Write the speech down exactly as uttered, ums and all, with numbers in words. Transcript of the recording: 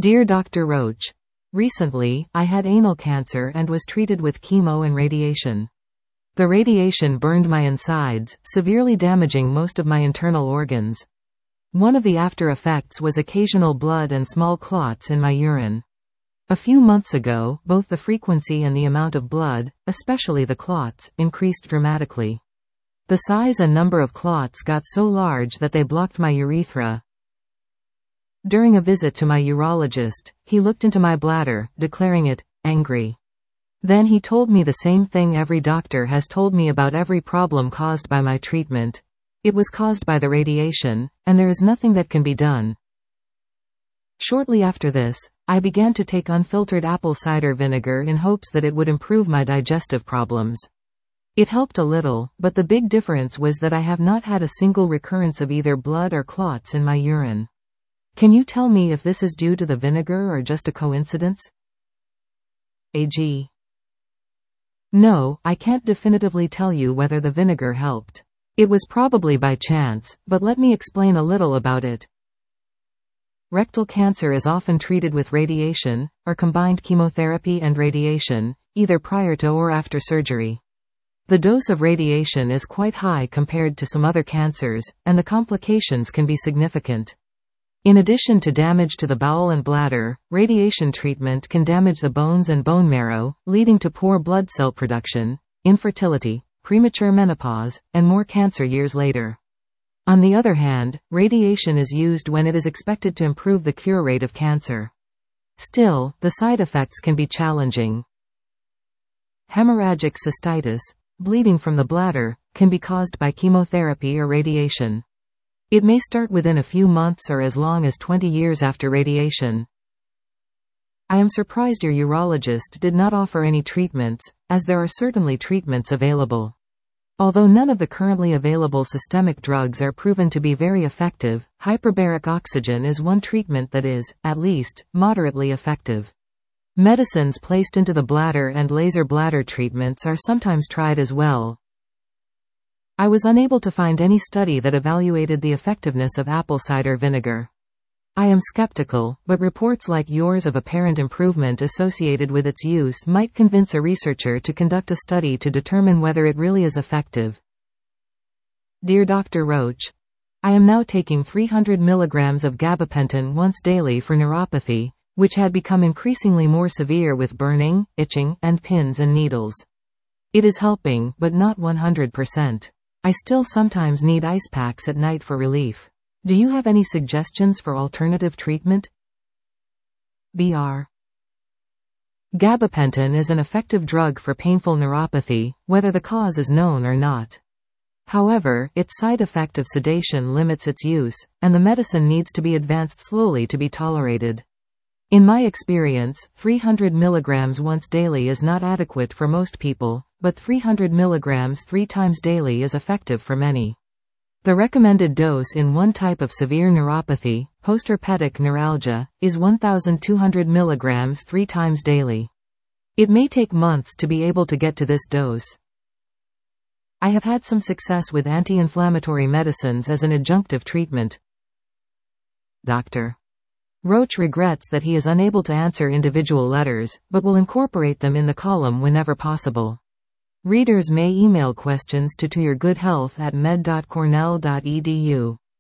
Dear Doctor Roach, recently, I had anal cancer and was treated with chemo and radiation. The radiation burned my insides, severely damaging most of my internal organs. One of the after effects was occasional blood and small clots in my urine. A few months ago, both the frequency and the amount of blood, especially the clots, increased dramatically. The size and number of clots got so large that they blocked my urethra. During a visit to my urologist, he looked into my bladder, declaring it angry. Then he told me the same thing every doctor has told me about every problem caused by my treatment. It was caused by the radiation, and there is nothing that can be done. Shortly after this, I began to take unfiltered apple cider vinegar in hopes that it would improve my digestive problems. It helped a little, but the big difference was that I have not had a single recurrence of either blood or clots in my urine. Can you tell me if this is due to the vinegar or just a coincidence? A G. No, I can't definitively tell you whether the vinegar helped. It was probably by chance, but let me explain a little about it. Rectal cancer is often treated with radiation, or combined chemotherapy and radiation, either prior to or after surgery. The dose of radiation is quite high compared to some other cancers, and the complications can be significant. In addition to damage to the bowel and bladder, radiation treatment can damage the bones and bone marrow, leading to poor blood cell production, infertility, premature menopause, and more cancer years later. On the other hand, radiation is used when it is expected to improve the cure rate of cancer. Still, the side effects can be challenging. Hemorrhagic cystitis, bleeding from the bladder, can be caused by chemotherapy or radiation. It may start within a few months or as long as twenty years after radiation. I am surprised your urologist did not offer any treatments, as there are certainly treatments available. Although none of the currently available systemic drugs are proven to be very effective, hyperbaric oxygen is one treatment that is, at least, moderately effective. Medicines placed into the bladder and laser bladder treatments are sometimes tried as well. I was unable to find any study that evaluated the effectiveness of apple cider vinegar. I am skeptical, but reports like yours of apparent improvement associated with its use might convince a researcher to conduct a study to determine whether it really is effective. Dear Doctor Roach, I am now taking three hundred milligrams of gabapentin once daily for neuropathy, which had become increasingly more severe with burning, itching, and pins and needles. It is helping, but not one hundred percent. I still sometimes need ice packs at night for relief. Do you have any suggestions for alternative treatment? B R Gabapentin is an effective drug for painful neuropathy, whether the cause is known or not. However, its side effect of sedation limits its use, and the medicine needs to be advanced slowly to be tolerated. In my experience, three hundred milligrams once daily is not adequate for most people, but three hundred milligrams three times daily is effective for many. The recommended dose in one type of severe neuropathy, postherpetic neuralgia, is one thousand two hundred milligrams three times daily. It may take months to be able to get to this dose. I have had some success with anti-inflammatory medicines as an adjunctive treatment. Doctor Roach regrets that he is unable to answer individual letters, but will incorporate them in the column whenever possible. Readers may email questions to to your good health at med dot cornell dot e d u.